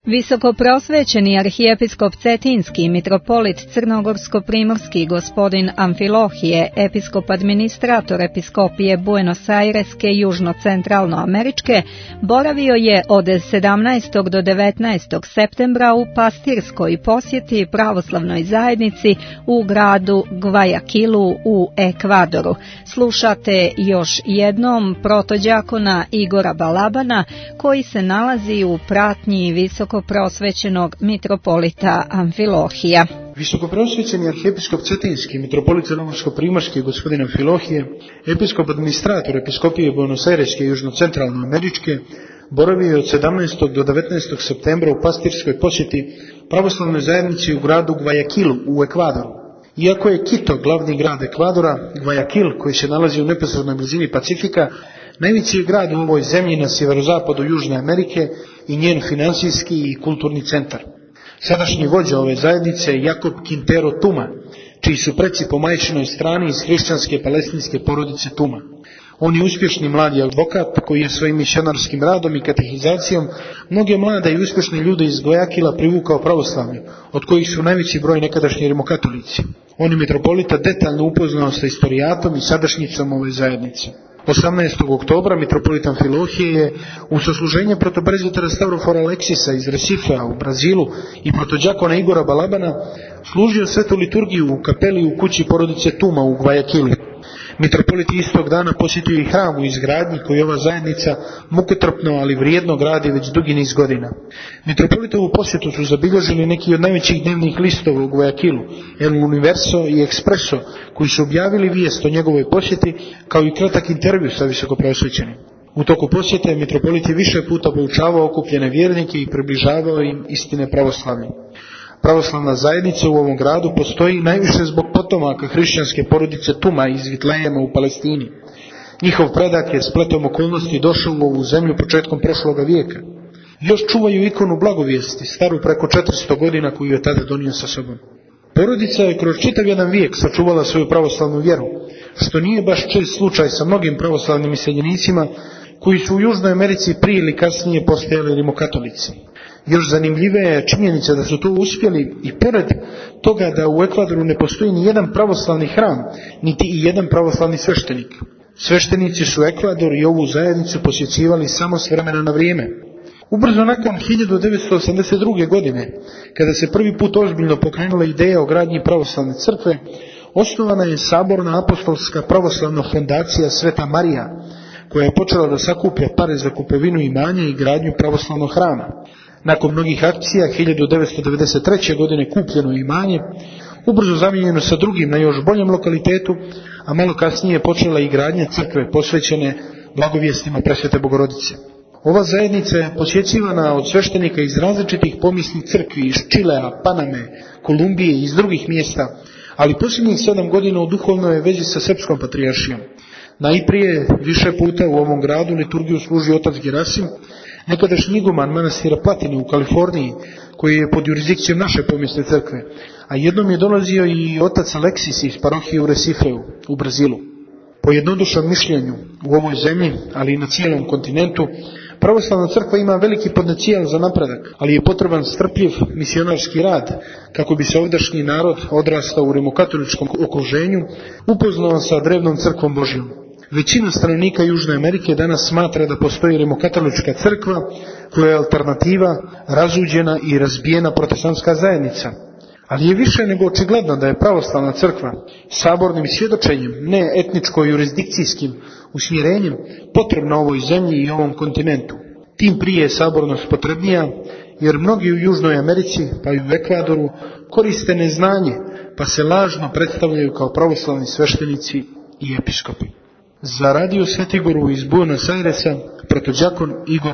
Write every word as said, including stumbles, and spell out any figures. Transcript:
Visokoprosvećeni arhijepiskop Cetinski, mitropolit Crnogorsko-primorski gospodin Amfilohije, episkop administrator episkopije Buenos Aireske južno-centralnoameričke, boravio je od sedamnaestog do devetnaestog septembra u pastirskoj posjeti pravoslavnoj zajednici u gradu Guayaquilu u Ekvadoru. Slušate još jednom protodjakona Igora Balabana, koji se nalazi u pratnji visoko Visokoprosvećenog mitropolita Amfilohija. Visokoprosvećeni arhijepiskop Cetinski, mitropolit Crnogorsko-primorski gospodin Amfilohije, episkop administrator episkopije Buenos Aireske južno-centralnoameričke, boravio je od sedamnaestog do devetnaestog septembra u pastirskoj posjeti pravoslavnoj zajednici u gradu Guayaquilu u Ekvadoru. Iako je Quito glavni grad Ekvadora, Guayaquil, koji se nalazi u neposrednoj blizini Pacifika, najveći je grad u ovoj zemlji na sjeverozapadu Južne Amerike i njen financijski i kulturni centar. Sadašnji vođa ove zajednice je Jacob Quintero Tuma, čiji su preci po majčinoj strani iz hrišćanske palestinske porodice Tuma. On je uspješni mladi advokat koji je svojim misionarskim radom i katehizacijom mnoge mlade i uspješne ljude iz Guayaquila privukao pravoslavlju, od kojih su najveći broj nekadašnji rimokatolici. On je mitropolita detaljno upoznao sa istorijatom i sadašnjicom ove zajednice. osamnaestog oktobra mitropolit Amfilohije je u sasluženje protoprezbitera Stavrofora Aleksisa iz Recifea u Brazilu i protodjakona Igora Balabana služio svetu liturgiju u kapeli u kući porodice Tuma u Guayaquilu. Mitropolit istog dana posjetio i hram u izgradnji koji ova zajednica mukotrpno, ali vrijedno gradi već dugi niz godina. Mitropolitovu posjetu su zabilježili neki od najvećih dnevnih listova u Guayaquilu, El Universo i Expresso, koji su objavili vijest o njegovoj posjeti, kao i kratak intervju sa visokoprosvećenim. U toku posjete mitropolit je više puta poučavao okupljene vjernike i približavao im istine pravoslavlja. Pravoslavna zajednica u ovom gradu postoji najviše zbog potomaka hrišćanske porodice Tuma iz Vitlejema u Palestini. Njihov predak je spletom okolnosti došao u ovu zemlju početkom prošloga vijeka. Još čuvaju ikonu blagovijesti, staru preko četiristo godina, koju je tada donio sa sobom. Porodica je kroz čitav jedan vijek sačuvala svoju pravoslavnu vjeru, što nije baš čest slučaj sa mnogim pravoslavnim iseljenicima koji su u Južnoj Americi prije ili kasnije postajali rimokatolici. Još zanimljivija je činjenica da su to uspjeli i pored toga da u Ekvadoru ne postoji ni jedan pravoslavni hram, niti i jedan pravoslavni sveštenik. Sveštenici su Ekvador i ovu zajednicu posjećivali samo s vremena na vrijeme. Ubrzo nakon hiljadu devetsto osamdeset druge. godine, kada se prvi put ozbiljno pokrenula ideja o gradnji pravoslavne crkve, osnovana je saborna apostolska pravoslavna fondacija Sveta Marija, koja je počela da sakuplja pare za kupovinu imanja i gradnju pravoslavnog hrama. Nakon mnogih akcija, hiljadu devetsto devedeset treće. godine kupljeno imanje, ubrzo zamijenjeno sa drugim na još boljem lokalitetu, a malo kasnije počela i gradnja crkve posvećene blagovijestima Presvete Bogorodice. Ova zajednica je posjećivana od sveštenika iz različitih pomisnih crkvi, iz Čilea, Paname, Kolumbije i iz drugih mjesta, ali posljednjih sedam godina u duhovnoj je vezi sa srpskom patrijaršijom. Najprije više puta u ovom gradu liturgiju služi otac Gerasim, nekadašnji iguman manastira Platini u Kaliforniji, koji je pod jurisdikcijom naše pomisne crkve, a jednom je dolazio i otac Aleksis iz parohije u Recifeu u Brazilu. Po jednodušnom mišljenju u ovoj zemlji, ali i na cijelom kontinentu, pravoslavna crkva ima veliki potencijal za napredak, ali je potreban strpljiv misionarski rad kako bi se ovdašnji narod odrastao u rimokatoličkom okruženju, upoznao sa drevnom crkvom Božjom. Većina stanovnika Južne Amerike danas smatra da postoji rimokatolička crkva koja je alternativa, razuđena i razbijena protestantska zajednica. Ali je više nego očigledno da je pravoslavna crkva sabornim svjedočenjem, ne etničko-jurisdikcijskim usmjerenjem, potrebna ovoj zemlji i ovom kontinentu. Tim prije je sabornost potrebnija, jer mnogi u Južnoj Americi, pa i u Ekvadoru, koriste neznanje, pa se lažno predstavljaju kao pravoslavni sveštenici i episkopi. Za radio Svetigoru iz Buenos Airesa, protodjakon Igor